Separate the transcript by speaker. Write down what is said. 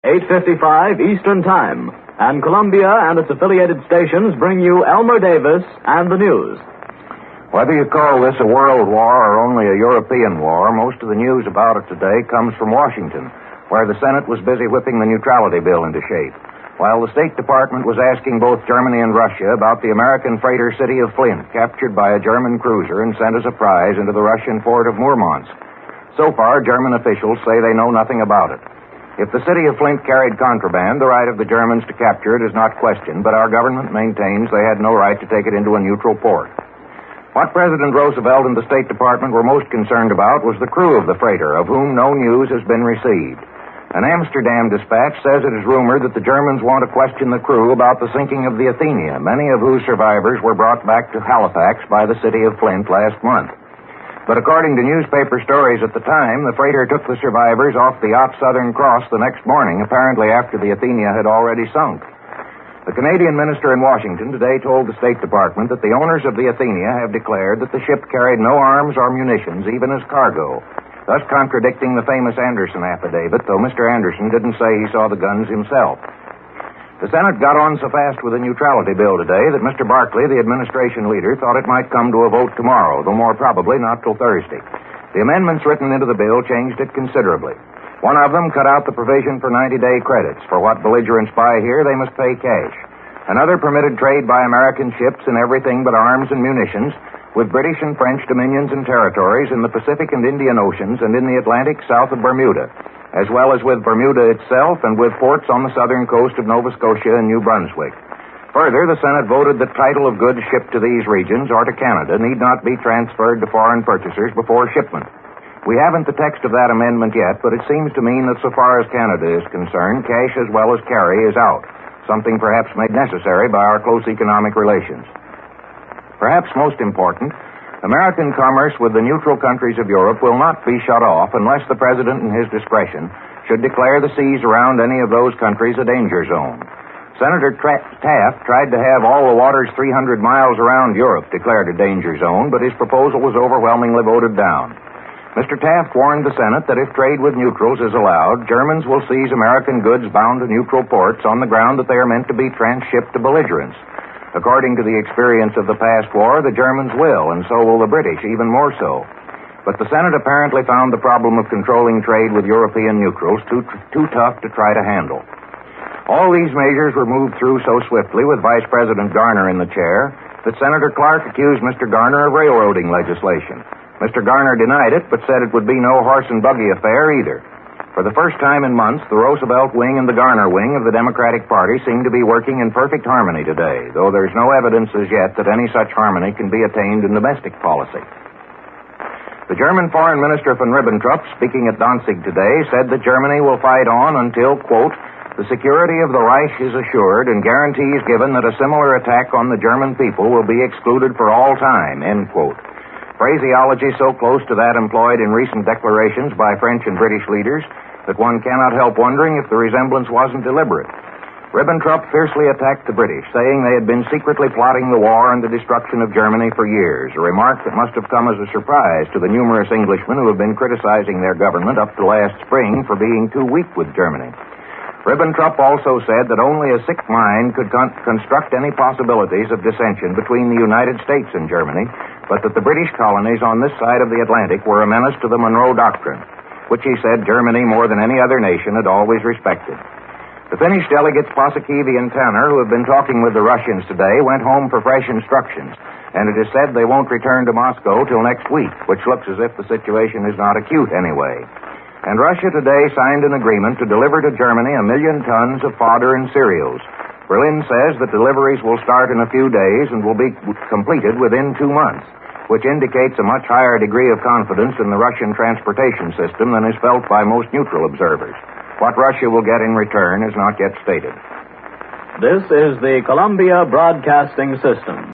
Speaker 1: 8:55 Eastern Time. And Columbia and its affiliated stations bring you Elmer Davis and the news.
Speaker 2: Whether you call this a world war or only a European war, most of the news about it today comes from Washington, where the Senate was busy whipping the neutrality bill into shape, while the State Department was asking both Germany and Russia about the American freighter city of Flint, captured by a German cruiser and sent as a prize into the Russian port of Murmansk. So far, German officials say they know nothing about it. If the city of Flint carried contraband, the right of the Germans to capture it is not questioned, but our government maintains they had no right to take it into a neutral port. What President Roosevelt and the State Department were most concerned about was the crew of the freighter, of whom no news has been received. An Amsterdam dispatch says it is rumored that the Germans want to question the crew about the sinking of the Athenia, many of whose survivors were brought back to Halifax by the city of Flint last month. But according to newspaper stories at the time, the freighter took the survivors off the yacht Southern Cross the next morning, apparently after the Athenia had already sunk. The Canadian minister in Washington today told the State Department that the owners of the Athenia have declared that the ship carried no arms or munitions, even as cargo, thus contradicting the famous Anderson affidavit, though Mr. Anderson didn't say he saw the guns himself. The Senate got on so fast with the neutrality bill today that Mr. Barkley, the administration leader, thought it might come to a vote tomorrow, though more probably not till Thursday. The amendments written into the bill changed it considerably. One of them cut out the provision for 90-day credits. For what belligerents buy here, they must pay cash. Another permitted trade by American ships in everything but arms and munitions with British and French dominions and territories in the Pacific and Indian Oceans and in the Atlantic south of Bermuda, as well as with Bermuda itself and with ports on the southern coast of Nova Scotia and New Brunswick. Further, the Senate voted that title of goods shipped to these regions or to Canada need not be transferred to foreign purchasers before shipment. We haven't the text of that amendment yet, but it seems to mean that so far as Canada is concerned, cash as well as carry is out, something perhaps made necessary by our close economic relations. Perhaps most important, American commerce with the neutral countries of Europe will not be shut off unless the President in his discretion should declare the seas around any of those countries a danger zone. Senator Taft tried to have all the waters 300 miles around Europe declared a danger zone, but his proposal was overwhelmingly voted down. Mr. Taft warned the Senate that if trade with neutrals is allowed, Germans will seize American goods bound to neutral ports on the ground that they are meant to be transshipped to belligerents. According to the experience of the past war, the Germans will, and so will the British, even more so. But the Senate apparently found the problem of controlling trade with European neutrals too tough to try to handle. All these measures were moved through so swiftly with Vice President Garner in the chair that Senator Clark accused Mr. Garner of railroading legislation. Mr. Garner denied it, but said it would be no horse and buggy affair either. For the first time in months, the Roosevelt wing and the Garner wing of the Democratic Party seem to be working in perfect harmony today, though there's no evidence as yet that any such harmony can be attained in domestic policy. The German Foreign Minister von Ribbentrop, speaking at Danzig today, said that Germany will fight on until, quote, the security of the Reich is assured and guarantees given that a similar attack on the German people will be excluded for all time, end quote. Phraseology so close to that employed in recent declarations by French and British leaders that one cannot help wondering if the resemblance wasn't deliberate. Ribbentrop fiercely attacked the British, saying they had been secretly plotting the war and the destruction of Germany for years, a remark that must have come as a surprise to the numerous Englishmen who have been criticizing their government up to last spring for being too weak with Germany. Ribbentrop also said that only a sick mind could construct any possibilities of dissension between the United States and Germany, but that the British colonies on this side of the Atlantic were a menace to the Monroe Doctrine, which he said Germany, more than any other nation, had always respected. The Finnish delegates Paasikivi and Tanner, who have been talking with the Russians today, went home for fresh instructions, and it is said they won't return to Moscow till next week, which looks as if the situation is not acute anyway. And Russia today signed an agreement to deliver to Germany 1 million tons of fodder and cereals. Berlin says that deliveries will start in a few days and will be completed within 2 months, which indicates a much higher degree of confidence in the Russian transportation system than is felt by most neutral observers. What Russia will get in return is not yet stated.
Speaker 1: This is the Columbia Broadcasting System.